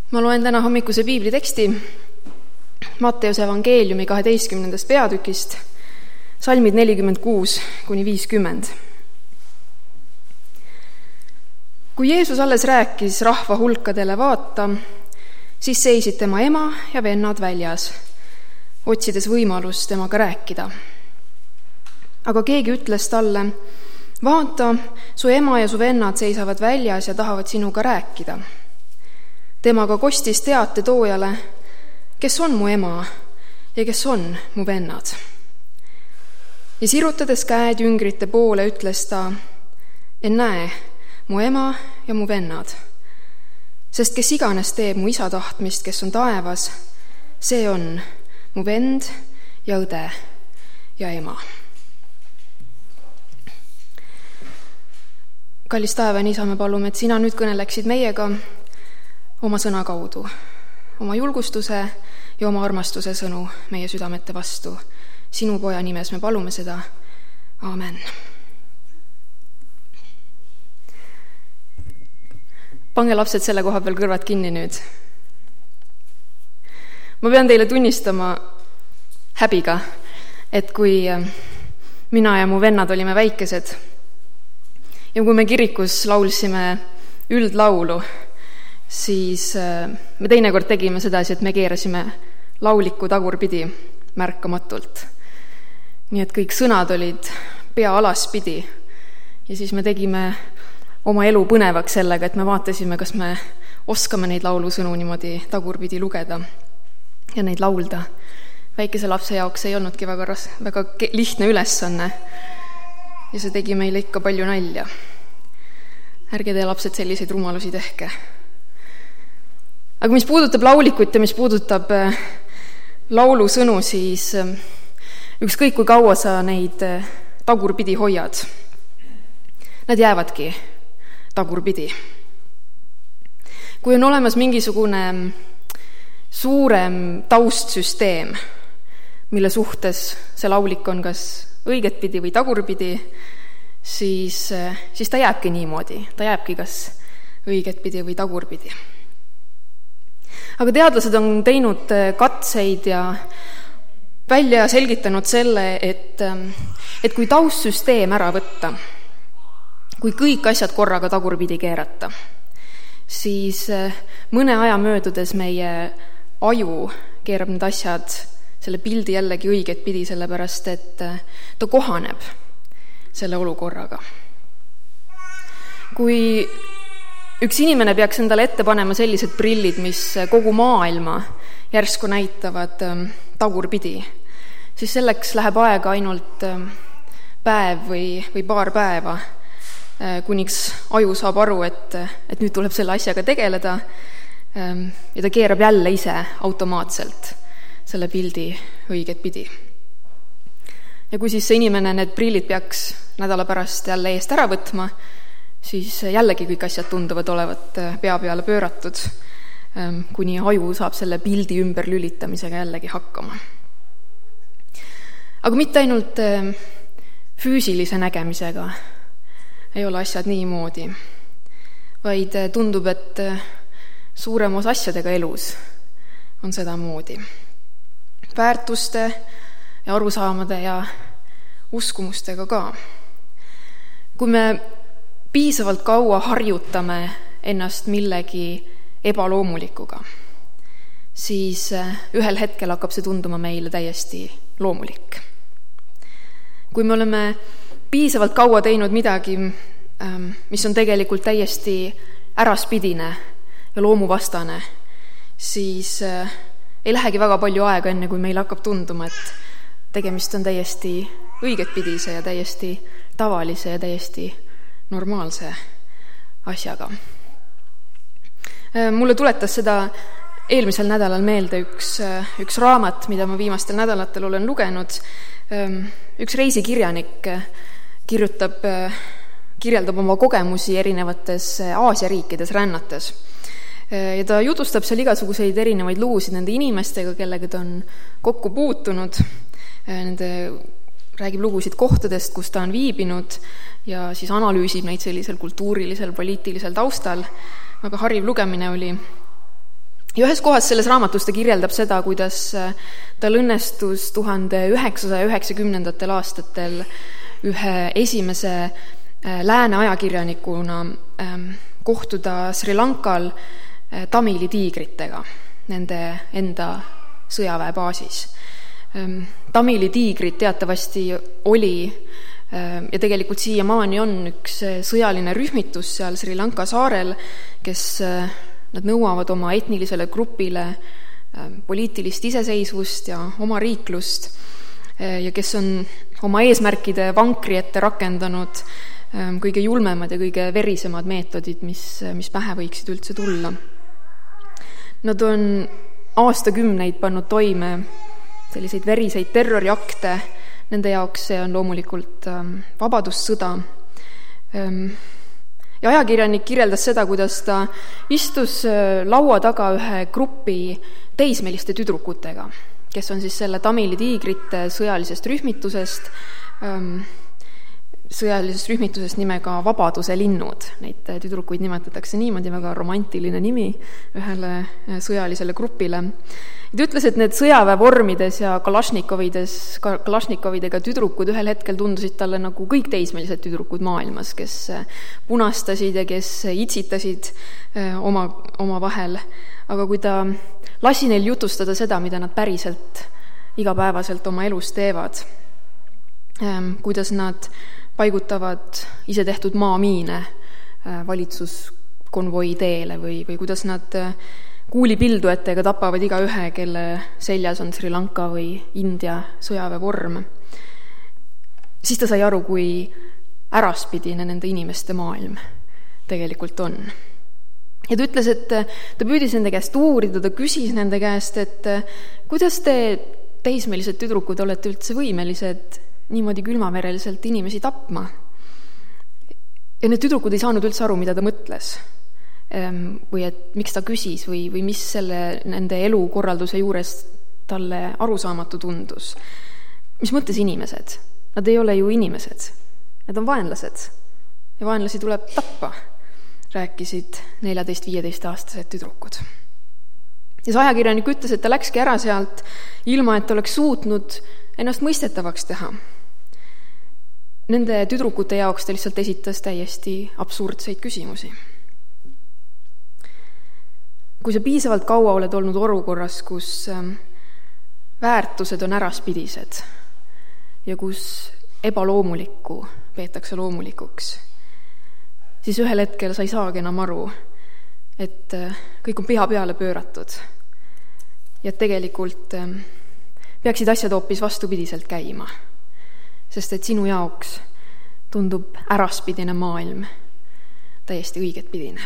Ma loen täna hommikuse piibliteksti Matteuse evangeeliumi 12. peatükist, salmid 46-50. Kui Jeesus alles rääkis rahva hulkadele vaata, siis seisid tema ema ja vennad väljas, otsides võimalust temaga rääkida. Aga keegi ütles talle, vaata, su ema ja su vennad seisavad väljas ja tahavad sinuga rääkida. Temaga kostis teate toojale, kes on mu ema ja kes on mu vennad. Ja sirutades käed jüngrite poole, ütles ta, näe, mu ema ja mu vennad. Sest kes iganes teeb mu isa tahtmist, kes on taevas, see on mu vend ja õde ja ema. Kallis taevane isa, me palume, et sina nüüd kõneleksid meiega oma sõna kaudu, oma julgustuse ja oma armastuse sõnu meie südamete vastu. Sinu poja nimes me palume seda. Aamen. Pange lapsed selle koha peal kõrvad kinni nüüd. Ma pean teile tunnistama häbiga, et kui mina ja mu vennad olime väikesed ja kui me kirikus laulsime üldlaulu, siis me teinekord tegime sedasi, et me keerasime lauliku tagurpidi märkamatult. Nii et kõik sõnad olid pea alaspidi ja siis me tegime oma elu põnevaks sellega, et me vaatasime, kas me oskame neid laulusõnu niimoodi tagurpidi lugeda ja neid laulda. Väikese lapse jaoks ei olnudki väga lihtne ülesanne ja see tegi meile ikka palju nalja. Ärge te lapsed selliseid rumalusi tehke. Aga mis puudutab laulikut ja mis puudutab laulusõnu, siis ükskõik kui kaua sa neid tagurpidi hoiad, nad jäävadki tagurpidi. Kui on olemas mingisugune suurem taustsüsteem, mille suhtes see laulik on kas õigetpidi või tagurpidi, siis ta jääbki niimoodi, ta jääbki kas õigetpidi või tagurpidi. Aga teadlased on teinud katseid ja välja selgitanud selle, et kui taustsüsteem ära võtta, kui kõik asjad korraga tagurpidi keerata, siis mõne aja möödudes meie aju keerab need asjad selle pildi jällegi õiget pidi, sellepärast et ta kohaneb selle olukorraga. Kui üks inimene peaks endale ette panema sellised prillid, mis kogu maailma järsku näitavad tagurpidi, siis selleks läheb aega ainult päev või paar päeva, kuniks aju saab aru, et nüüd tuleb selle asjaga tegeleda ja ta keerab jälle ise automaatselt selle pildi õiget pidi. Ja kui siis see inimene need prillid peaks nädala pärast jälle eest ära võtma, siis jällegi kõik asjad tunduvad olevat pea peale pööratud, kuni aju saab selle pildi ümber lülitamisega jällegi hakkama. Aga mitte ainult füüsilise nägemisega ei ole asjad niimoodi, vaid tundub, et suurem osa asjadega elus on seda moodi. Väärtuste ja arusaamade ja uskumustega ka. Kui me piisavalt kaua harjutame ennast millegi ebaloomulikuga, siis ühel hetkel hakkab see tunduma meile täiesti loomulik. Kui me oleme piisavalt kaua teinud midagi, mis on tegelikult täiesti äraspidine ja loomuvastane, siis ei lähegi väga palju aega enne, kui meil hakkab tunduma, et tegemist on täiesti õigetpidise ja täiesti tavalise ja täiesti normaalse asjaga. Mulle tuletas seda eelmisel nädalal meelde üks raamat, mida ma viimastel nädalatel olen lugenud. Üks reisikirjanik kirjeldab oma kogemusi erinevates Aasia riikides rännates. Ja ta jutustab seal igasuguseid erinevaid lugusid nende inimestega, kellega ta on kokku puutunud. Räägib lugusid kohtadest, kus ta on viibinud ja siis analüüsib neid sellisel kultuurilisel, poliitilisel taustal. Väga hariv lugemine oli. Ja ühes kohas selles raamatus ta kirjeldab seda, kuidas tal õnnestus 1990. aastatel ühe esimese lääne ajakirjanikuna kohtuda Sri Lankal Tamili tiigritega nende enda sõjaväebaasis. Tamili tiigrid teatavasti oli ja tegelikult siiamaani on üks sõjaline rühmitus seal Sri Lanka saarel, kes nad nõuavad oma etnilisele grupile poliitilist iseseisvust ja oma riiklust ja kes on oma eesmärkide vankri ette rakendanud kõige julmemad ja kõige verisemad meetodid, mis pähe võiksid üldse tulla. Nad on aastakümneid pannud toime selliseid veriseid terroriakte, nende jaoks see on loomulikult vabadussõda. Ja ajakirjanik kirjeldas seda, kuidas ta istus laua taga ühe grupi teismeliste tüdrukutega, kes on siis selle Tamili tiigrite sõjalisest rühmitusest nimega Vabaduse linnud. Neid tüdrukuid nimetatakse niimoodi, väga romantiline nimi ühele sõjalisele grupile. Ta ütles, et need sõjaväevormides ja kalašnikovidega tüdrukud ühel hetkel tundusid talle nagu kõik teismelised tüdrukud maailmas, kes punastasid ja kes itsitasid oma vahel. Aga kui ta lasi neil jutustada seda, mida nad päriselt igapäevaselt oma elus teevad, kuidas nad paigutavad ise tehtud maamiine valitsuskonvoi teele või kuidas nad kuulipilduetega tapavad iga ühe, kelle seljas on Sri Lanka või India sõjaväevorm, siis ta sai aru, kui äraspidine nende inimeste maailm tegelikult on. Ja ta ütles, et ta püüdis nende käest uurida, ta küsis nende käest, et kuidas te teismelised tüdrukud olete üldse võimelised niimoodi külmavereliselt inimesi tapma. Ja need tüdrukud ei saanud üldse aru, mida ta mõtles. Või et miks ta küsis või mis nende elukorralduse juures talle arusaamatu tundus. Mis mõttes inimesed? Nad ei ole ju inimesed. Nad on vaenlased. Ja vaenlasi tuleb tappa, rääkisid 14-15-aastased tüdrukud. Ja see ajakirjanik ütles, et ta läkski ära sealt ilma, et oleks suutnud ennast mõistetavaks teha. Nende tüdrukute jaoks ta lihtsalt esitas täiesti absurdseid küsimusi. Kui sa piisavalt kaua oled olnud olukorras, kus väärtused on äraspidised ja kus ebaloomulikku peetakse loomulikuks, siis ühel hetkel sa ei saagi enam aru, et kõik on pea peale pööratud ja tegelikult peaksid asjad hoopis vastupidiselt käima, sest et sinu jaoks tundub äraspidine maailm täiesti õigetpidine.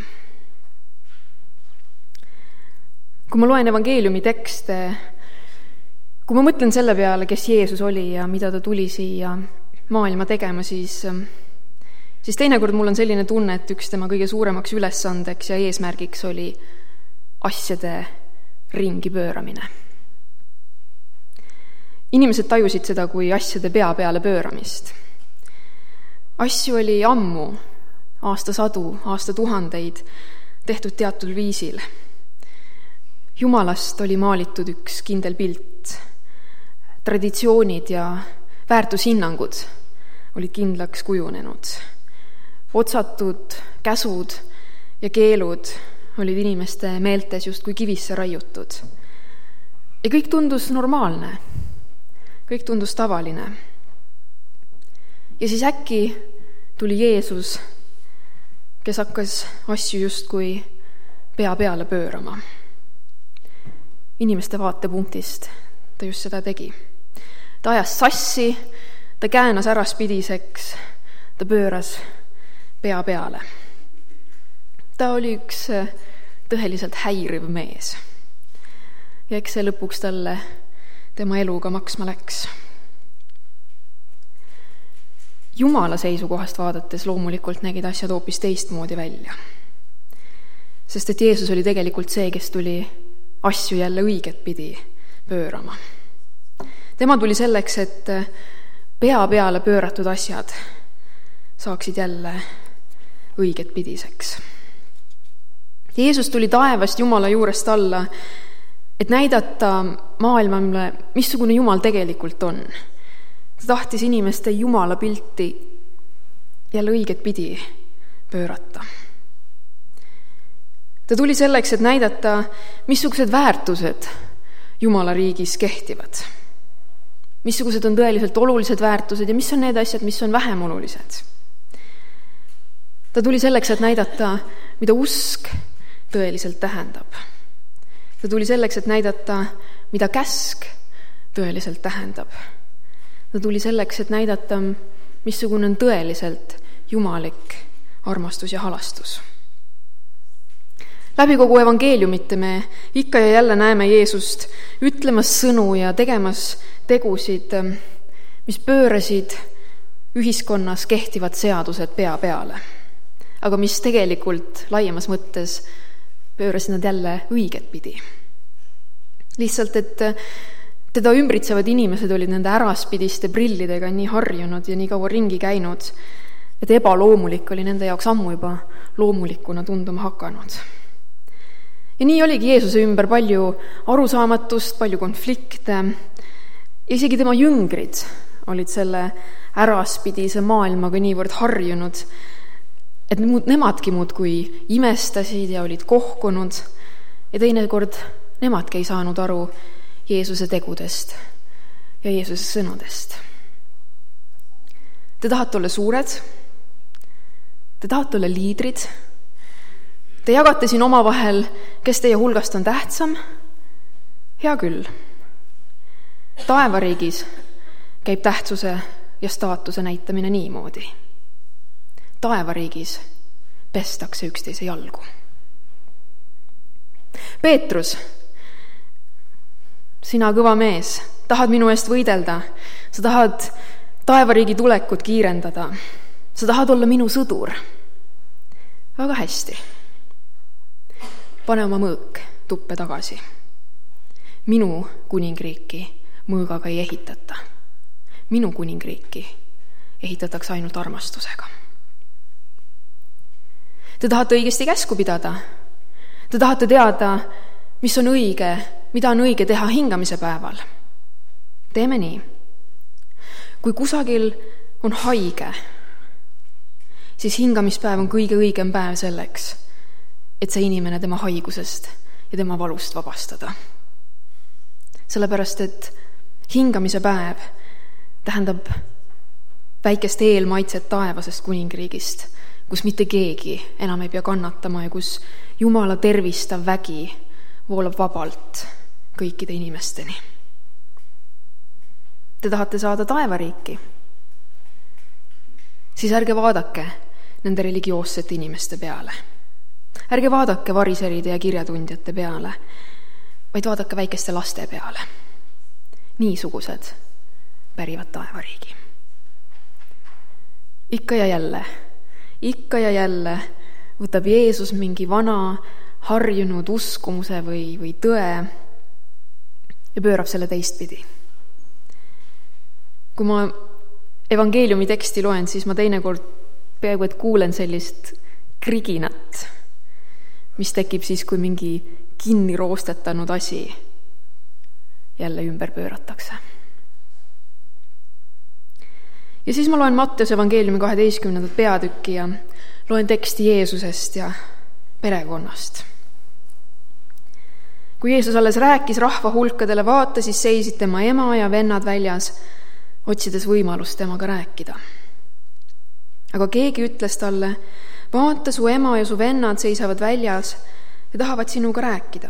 Kui ma loen evangeeliumi tekste, kui ma mõtlen selle peale, kes Jeesus oli ja mida ta tuli siia maailma tegema, siis teinekord mul on selline tunne, et üks tema kõige suuremaks ülesandeks ja eesmärgiks oli asjade ringi pööramine. Inimesed tajusid seda kui asjade pea peale pööramist. Asju oli ammu, aastasadu, aastatuhandeid tehtud teatud viisil. Jumalast oli maalitud üks kindel pilt. Traditsioonid ja väärtushinnangud olid kindlaks kujunenud. Otsatud käsud ja keelud olid inimeste meeltes justkui kivisse raiutud. Ja kõik tundus normaalne. Kõik tundus tavaline. Ja siis äkki tuli Jeesus, kes hakkas asju justkui pea peale pöörama. Inimeste vaatepunktist ta just seda tegi. Ta ajas sassi, ta käänas äraspidiseks, ta pööras pea peale. Ta oli üks tõeliselt häiriv mees. Ja eks see lõpuks talle tema eluga maksma läks. Jumala seisukohast vaadates loomulikult nägid asjad hoopis teistmoodi välja. Sest et Jeesus oli tegelikult see, kes tuli asju jälle õiget pidi pöörama. Tema tuli selleks, et pea peale pööratud asjad saaksid jälle õiget pidiseks. Jeesus tuli taevast Jumala juurest alla, et näidata maailmale, missugune Jumal tegelikult on. Ta tahtis inimeste Jumala pilti jälle õiget pidi pöörata. Ta tuli selleks, et näidata, missugused väärtused Jumala riigis kehtivad. Missugused on tõeliselt olulised väärtused ja mis on need asjad, mis on vähem olulised. Ta tuli selleks, et näidata, mida usk tõeliselt tähendab. Ta tuli selleks, et näidata, mida käsk tõeliselt tähendab. Ta tuli selleks, et näidata, missugune on tõeliselt jumalik armastus ja halastus. Läbi kogu evangeeliumite me ikka ja jälle näeme Jeesust ütlemas sõnu ja tegemas tegusid, mis pöörasid ühiskonnas kehtivad seadused pea peale, aga mis tegelikult laiemas mõttes pöörasid nad jälle õiget pidi. Lihtsalt, et teda ümbritsevad inimesed olid nende äraspidiste prillidega nii harjunud ja nii kaua ringi käinud, et ebaloomulik oli nende jaoks ammu juba loomulikuna tunduma hakanud. Ja nii oligi Jeesuse ümber palju arusaamatust, palju konflikte ja isegi tema jüngrid olid selle äraspidise maailmaga niivõrd harjunud, et nemadki muudkui imestasid ja olid kohkunud ja teinekord nemadki ei saanud aru Jeesuse tegudest ja Jeesuse sõnadest. Te tahate olla suured, te tahate olla liidrid, te jagate siin omavahel, kes teie hulgast on tähtsam? Hea küll. Taevariigis käib tähtsuse ja staatuse näitamine niimoodi. Taevariigis pestakse üksteise jalgu. Peetrus, sina kõva mees, tahad minu eest võidelda, sa tahad taevariigi tulekut kiirendada, sa tahad olla minu sõdur. Väga hästi. Pane oma mõõk tuppe tagasi. Minu kuningriiki mõõgaga ei ehitata. Minu kuningriiki ehitatakse ainult armastusega. Te tahate õigesti käsku pidada. Te tahate teada, mis on õige, mida on õige teha hingamise päeval. Teeme nii. Kui kusagil on haige, siis hingamispäev on kõige õigem päev selleks, et see inimene tema haigusest ja tema valust vabastada. Sellepärast, et hingamise päev tähendab väikest eelmaitset taevasest kuningriigist, kus mitte keegi enam ei pea kannatama ja kus Jumala tervistav vägi voolab vabalt kõikide inimesteni. Te tahate saada taevariiki? Siis ärge vaadake nende religioossete inimeste peale. Ärge vaadake variseride ja kirjatundjate peale, vaid vaadake väikeste laste peale. Niisugused pärivad taevariigi. Ikka ja jälle võtab Jeesus mingi vana harjunud uskumuse või tõe ja pöörab selle teistpidi. Kui ma evangeeliumi teksti loen, siis ma teinekord peaaegu et kuulen sellist kriginat, mis tekib siis, kui mingi kinni roostetanud asi jälle ümber pööratakse. Ja siis ma loen Matteuse evangeeliumi 12. peatükki ja loen teksti Jeesusest ja perekonnast. Kui Jeesus alles rääkis rahva hulkadele vaata, siis seisid tema ema ja vennad väljas, otsides võimalust temaga rääkida. Aga keegi ütles talle, vaata, su ema ja su vennad seisavad väljas ja tahavad sinuga rääkida.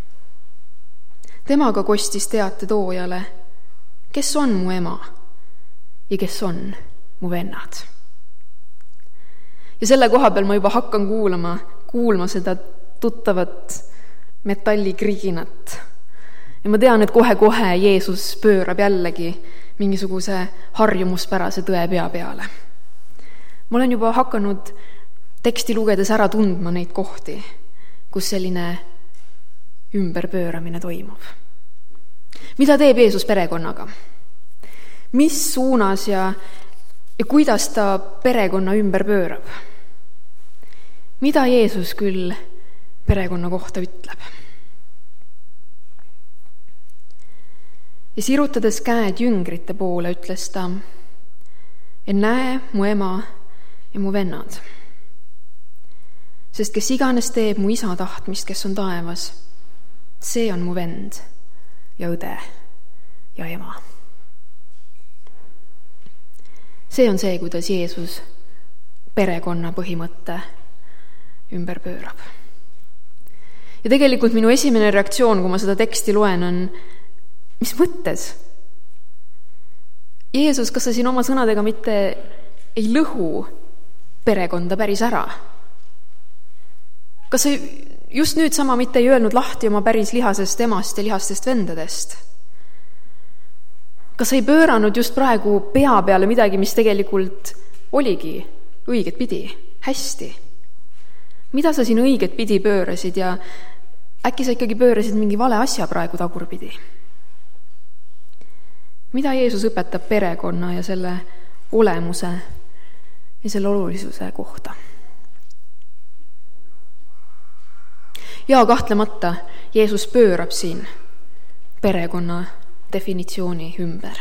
Temaga kostis teate toojale, kes on mu ema ja kes on mu vennad. Ja selle koha peal ma juba hakkan kuulma seda tuttavat metallikriginat. Ja ma tean, et kohe Jeesus pöörab jällegi mingisuguse harjumuspärase tõe pea peale. Ma olen juba hakanud teksti lugedes ära tundma neid kohti, kus selline ümberpööramine toimub. Mida teeb Jeesus perekonnaga? Mis suunas ja kuidas ta perekonna ümber pöörab? Mida Jeesus küll perekonna kohta ütleb. Ja sirutades käed jüngrite poole, ütles ta, et näe mu ema ja mu vennad. Sest kes iganes teeb mu isa tahtmist, kes on taevas, see on mu vend ja õde ja ema. See on see, kuidas Jeesus perekonna põhimõtte ümber pöörab. Ja tegelikult minu esimene reaktsioon, kui ma seda teksti loen, on, mis mõttes? Jeesus, kas sa siin oma sõnadega mitte ei lõhu perekonda päris ära? Kas sa just nüüd sama mitte ei öelnud lahti oma päris lihasest emast ja lihastest vendadest? Kas sa ei pööranud just praegu pea peale midagi, mis tegelikult oligi õiget pidi, hästi? Mida sa siin õiget pidi pöörasid ja äkki sa ikkagi pöörasid mingi vale asja praegu tagurpidi? Mida Jeesus õpetab perekonna ja selle olemuse ja selle olulisuse kohta? Ja kahtlemata Jeesus pöörab siin perekonna definitsiooni ümber.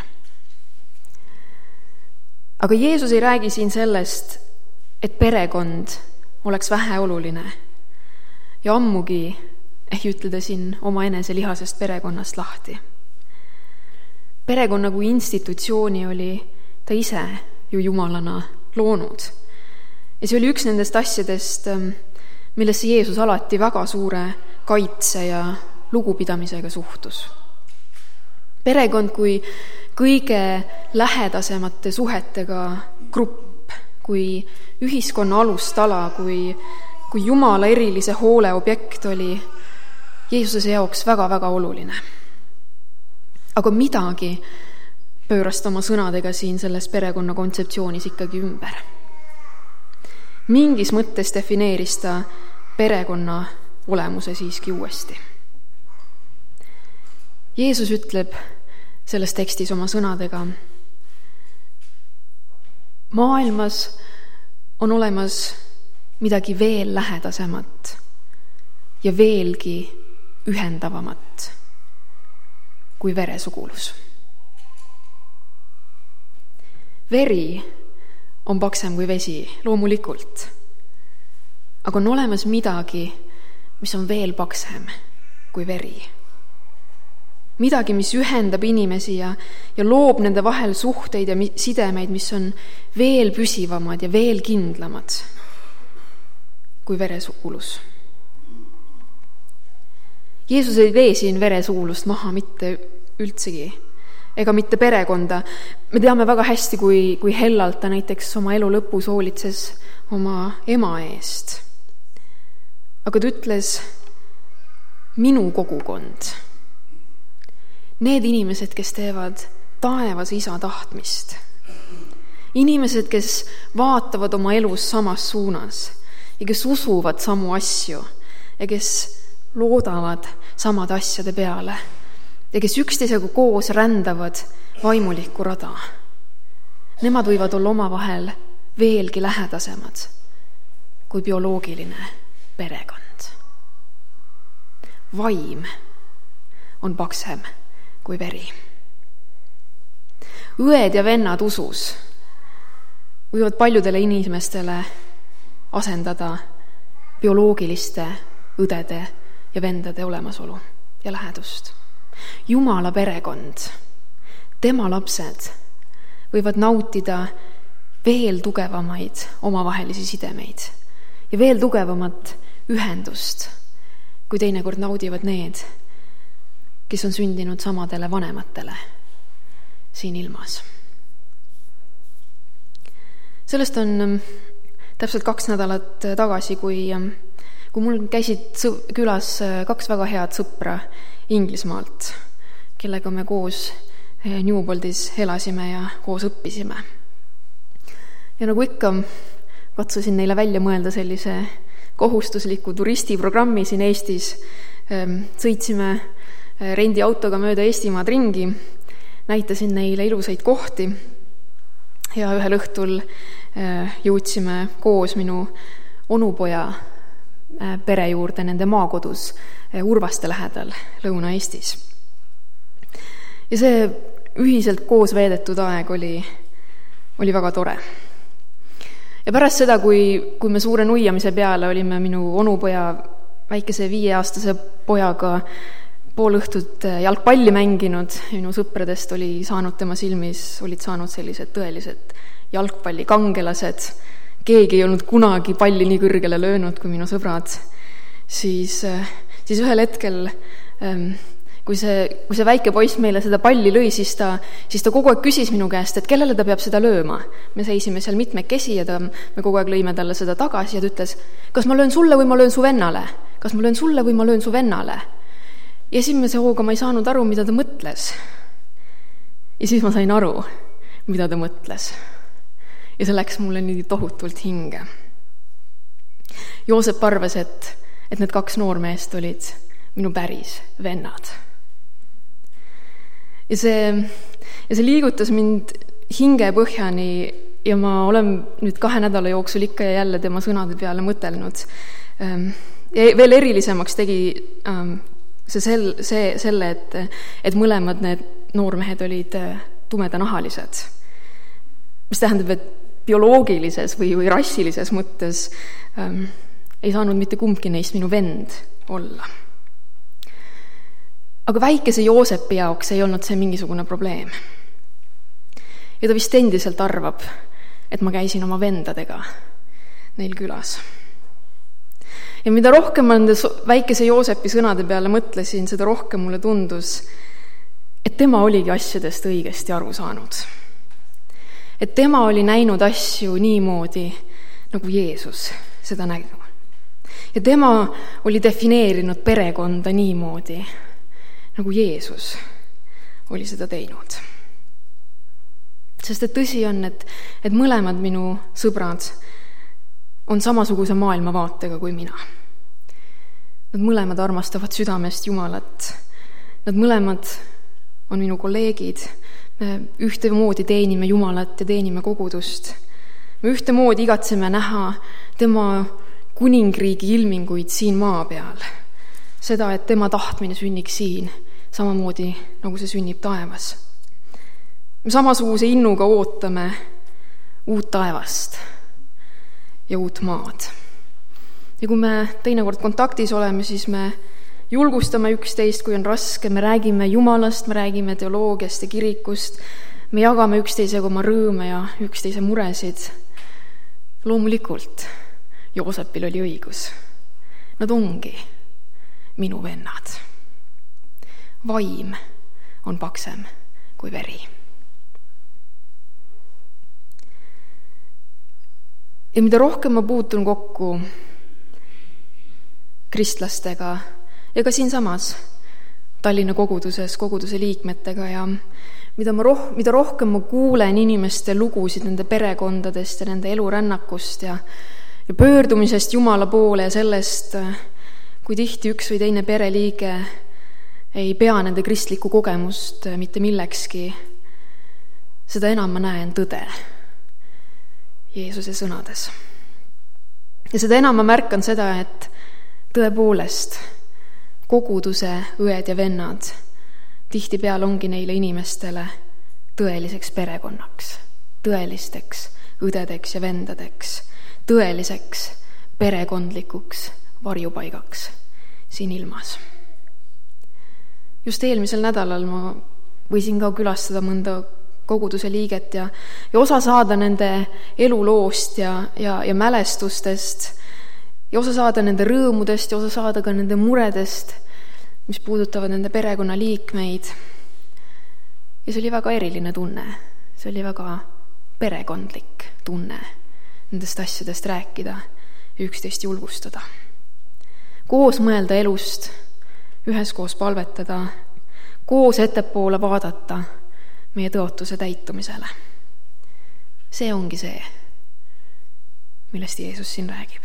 Aga Jeesus ei räägi siin sellest, et perekond oleks väheoluline ja ammugi ei ütle ta siin oma enese lihasest perekonnast lahti. Perekonna kui institutsiooni oli ta ise ju jumalana loonud. Ja see oli üks nendest asjadest, millesse Jeesus alati väga suure kaitse ja lugupidamisega suhtus. Perekond kui kõige lähedasemate suhetega grupp, kui ühiskonna alustala, kui Jumala erilise hoole objekt oli Jeesuse jaoks väga-väga oluline. Aga midagi pööras ta oma sõnadega siin selles perekonna kontseptsioonis ikkagi ümber. Mingis mõttes defineeris ta perekonna olemuse siiski uuesti. Jeesus ütleb selles tekstis oma sõnadega, maailmas on olemas midagi veel lähedasemat ja veelgi ühendavamat kui veresugulus. Veri on paksem kui vesi, loomulikult. Aga on olemas midagi, mis on veel paksem kui veri. Midagi, mis ühendab inimesi ja loob nende vahel suhteid ja sidemeid, mis on veel püsivamad ja veel kindlamad kui veresugulus. Jeesus ei vee siin veresugulust maha mitte üldsegi, ega mitte perekonda. Me teame väga hästi, kui hellalt ta näiteks oma elu lõpus hoolitses oma ema eest. Aga ta ütles, minu kogukond. Need inimesed, kes teevad taevas isa tahtmist. Inimesed, kes vaatavad oma elus samas suunas ja kes usuvad samu asju ja kes loodavad samade asjade peale ja kes üksteisega koos rändavad vaimulikku rada. Nemad võivad olla omavahel veelgi lähedasemad kui bioloogiline perekond. Vaim on paksem kui veri. Õed ja vennad usus võivad paljudele inimestele asendada bioloogiliste õdede ja vendade olemasolu ja lähedust. Jumala perekond, tema lapsed võivad nautida veel tugevamaid omavahelisi sidemeid ja veel tugevamat ühendust, kui teinekord naudivad need, kes on sündinud samadele vanematele siin ilmas. Sellest on täpselt 2 nädalat tagasi, kui mul käisid külas 2 väga head sõpra Inglismaalt, kellega me koos Newboldis elasime ja koos õppisime. Ja nagu ikka, katsusin neile välja mõelda sellise kohustusliku turistiprogrammi siin Eestis. Sõitsime rendiautoga mööda Eestimaad ringi, näitasin neile ilusaid kohti ja ühel õhtul jõudsime koos minu onupoja pere juurde nende maakodus Urvaste lähedal Lõuna-Eestis. Ja see ühiselt koos veedetud aeg oli väga tore. Ja pärast seda, kui me suure nuiamise peale olime minu onupoja väikese 5-aastase pojaga pool õhtut jalgpalli mänginud, minu sõpradest olid saanud sellised tõelised jalgpallikangelased, keegi ei olnud kunagi palli nii kõrgele löönud kui minu sõbrad, siis ühel hetkel, kui see väike poiss meile seda palli lõi, siis ta kogu aeg küsis minu käest, et kellele ta peab seda lööma. Me seisime seal mitmekesi ja me kogu aeg lõime talle seda tagasi ja ta ütles, kas ma löön sulle või ma löön su vennale? Kas ma löön sulle või ma löön su vennale? Ja esimese hooga ma ei saanud aru, mida ta mõtles. Ja siis ma sain aru, mida ta mõtles. Ja see läks mulle nii tohutult hinge. Joosep arvas, et need 2 noormeest olid minu päris vennad. Ja see liigutas mind hinge põhjani ja ma olen nüüd 2 nädala jooksul ikka ja jälle tema sõnade peale mõtelnud. Ja veel erilisemaks tegi selle, et mõlemad need noormehed olid tumedanahalised. Mis tähendab, et bioloogilises või rassilises mõttes ei saanud mitte kumbki neist minu vend olla. Aga väikese Joosepi jaoks ei olnud see mingisugune probleem. Ja ta vist endiselt arvab, et ma käisin oma vendadega neil külas. Ja mida rohkem ma nende väikese Joosepi sõnade peale mõtlesin, seda rohkem mulle tundus, et tema oligi asjadest õigesti aru saanud. Et tema oli näinud asju niimoodi, nagu Jeesus seda nägi. Ja tema oli defineerinud perekonda niimoodi, nagu Jeesus oli seda teinud. Sest et tõsi on, et mõlemad minu sõbrad on samasuguse maailmavaatega kui mina. Nad mõlemad armastavad südamest Jumalat. Nad mõlemad on minu kolleegid. Me ühtemoodi teenime Jumalat ja teenime kogudust. Me ühtemoodi igatseme näha tema kuningriigi ilminguid siin maa peal. Seda, et tema tahtmine sünniks siin, samamoodi nagu see sünnib taevas. Me samasuguse innuga ootame uut taevast ja uut maad. Ja kui me teinekord kontaktis oleme, siis me julgustame üksteist, kui on raske, me räägime Jumalast, me räägime teoloogiast ja kirikust, me jagame üksteisega oma rõõme ja üksteise muresid. Loomulikult Joosepil oli õigus. Nad ongi minu vennad. Vaim on paksem kui veri. Ja mida rohkem ma puutun kokku kristlastega ja ka siinsamas Tallinna koguduses, koguduse liikmetega ja mida rohkem ma kuulen inimeste lugusid nende perekondadest ja nende elurännakust ja pöördumisest Jumala poole ja sellest, kui tihti üks või teine pereliige ei pea nende kristlikku kogemust mitte millekski, seda enam ma näen tõde Jeesuse sõnades. Ja seda enam ma märkan seda, et tõepoolest koguduse õed ja vennad tihtipeale ongi neile inimestele tõeliseks perekonnaks, tõelisteks õdedeks ja vendadeks, tõeliseks perekondlikuks varjupaigaks siin ilmas. Just eelmisel nädalal ma võisin ka külastada mõnda koguduse liiget ja osa saada nende eluloost ja mälestustest ja osa saada nende rõõmudest ja osa saada ka nende muredest, mis puudutavad nende perekonna liikmeid. Ja see oli väga eriline tunne. See oli väga perekondlik tunne nendest asjadest rääkida ja üksteist julgustada. Koos mõelda elust, üheskoos palvetada, koos ettepoole vaadata meie tõotuse täitumisele. See ongi see, millest Jeesus siin räägib.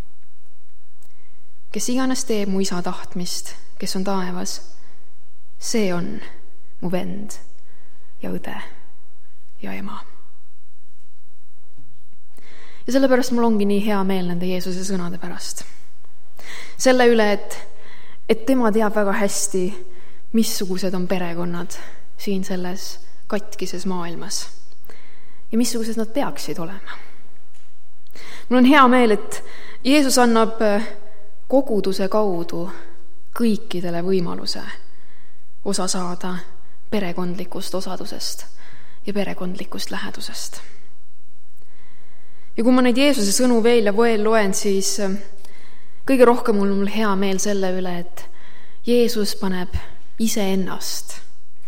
Kes iganes teeb mu isa tahtmist, kes on taevas, see on mu vend ja õde ja ema. Ja sellepärast mul ongi nii hea meel nende Jeesuse sõnade pärast. Selle üle, et tema teab väga hästi, missugused on perekonnad siin selles katkises maailmas ja missugused nad peaksid olema. Mul on hea meel, et Jeesus annab koguduse kaudu kõikidele võimaluse osa saada perekondlikust osadusest ja perekondlikust lähedusest. Ja kui ma neid Jeesuse sõnu veel ja veel loen, siis kõige rohkem on mul hea meel selle üle, et Jeesus paneb iseennast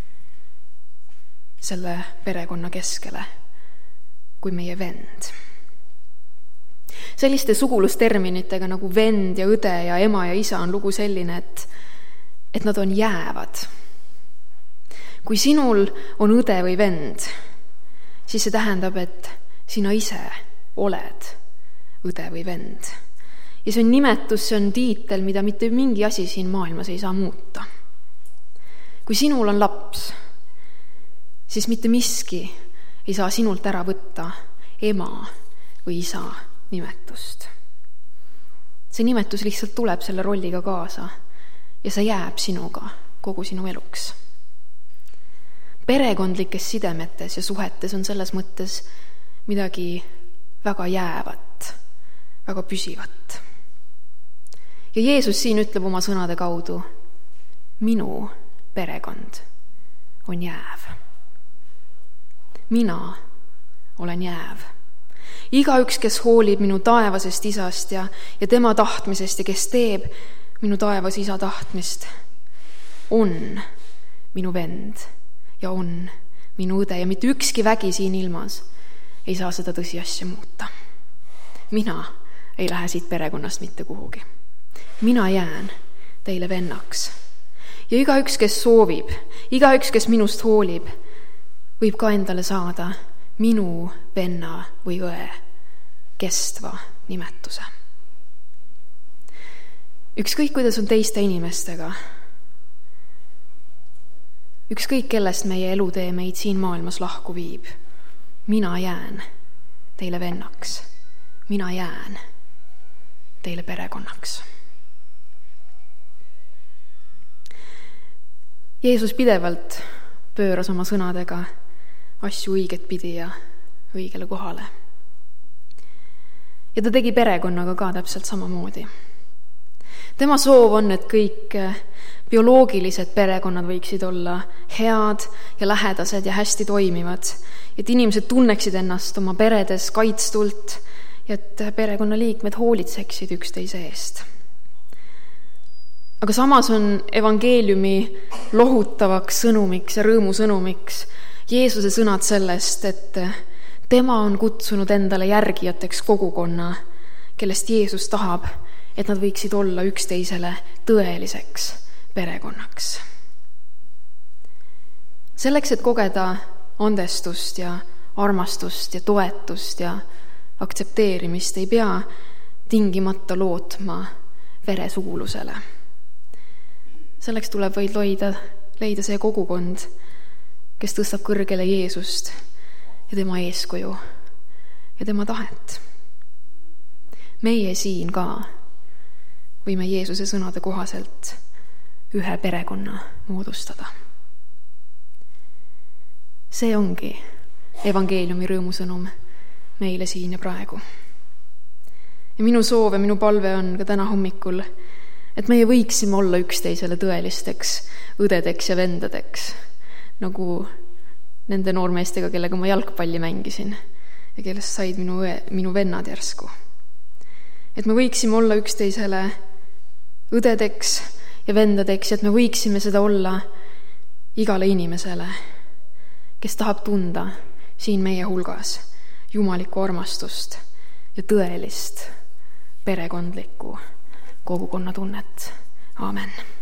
selle perekonna keskele kui meie vend. Selliste sugulusterminitega nagu vend ja õde ja ema ja isa on lugu selline, et nad on jäävad. Kui sinul on õde või vend, siis see tähendab, et sina ise oled õde või vend. Ja see on nimetus, see on tiitel, mida mitte mingi asi siin maailmas ei saa muuta. Kui sinul on laps, siis mitte miski ei saa sinult ära võtta ema või isa nimetust. See nimetus lihtsalt tuleb selle rolliga kaasa ja see jääb sinuga kogu sinu eluks. Perekondlikes sidemetes ja suhetes on selles mõttes midagi väga jäävat, väga püsivat. Ja Jeesus siin ütleb oma sõnade kaudu, minu perekond on jääv. Mina olen jääv. Igaüks, kes hoolib minu taevasest isast ja tema tahtmisest ja kes teeb minu taevas isa tahtmist, on minu vend ja on minu õde ja mitte ükski vägi siin ilmas ei saa seda tõsiasja muuta. Mina ei lähe siit perekonnast mitte kuhugi. Mina jään teile vennaks. Ja igaüks, kes soovib, igaüks, kes minust hoolib, võib ka endale saada minu venna või õe kestva nimetuse. Ükskõik, kuidas on teiste inimestega, ükskõik, kellest meie elutee meid siin maailmas lahku viib, mina jään teile vennaks, mina jään teile perekonnaks. Jeesus pidevalt pööras oma sõnadega asju õiget pidi ja õigele kohale. Ja ta tegi perekonnaga ka täpselt samamoodi. Tema soov on, et kõik bioloogilised perekonnad võiksid olla head ja lähedased ja hästi toimivad, et inimesed tunneksid ennast oma peredes kaitstult ja et perekonnaliikmed hoolitseksid üksteise eest. Aga samas on evangeeliumi lohutavaks sõnumiks ja rõõmusõnumiks Jeesuse sõnad sellest, et tema on kutsunud endale järgijateks kogukonna, kellest Jeesus tahab, et nad võiksid olla üksteisele tõeliseks perekonnaks. Selleks, et kogeda andestust ja armastust ja toetust ja aktsepteerimist, ei pea tingimata lootma veresugulusele. Selleks tuleb vaid leida see kogukond, kes tõstab kõrgele Jeesust ja tema eeskuju ja tema tahet. Meie siin ka võime Jeesuse sõnade kohaselt ühe perekonna moodustada. See ongi evangeeliumi rõõmusõnum meile siin ja praegu. Ja minu soov ja minu palve on ka täna hommikul, et meie võiksime olla üksteisele tõelisteks õdedeks ja vendadeks, nagu nende noormeestega, kellega ma jalgpalli mängisin ja kellest said minu vennad järsku. Et me võiksime olla üksteisele õdedeks ja vendadeks ja et me võiksime seda olla igale inimesele, kes tahab tunda siin meie hulgas jumalikku armastust ja tõelist perekondlikku kogukonnatunnet. Aamen.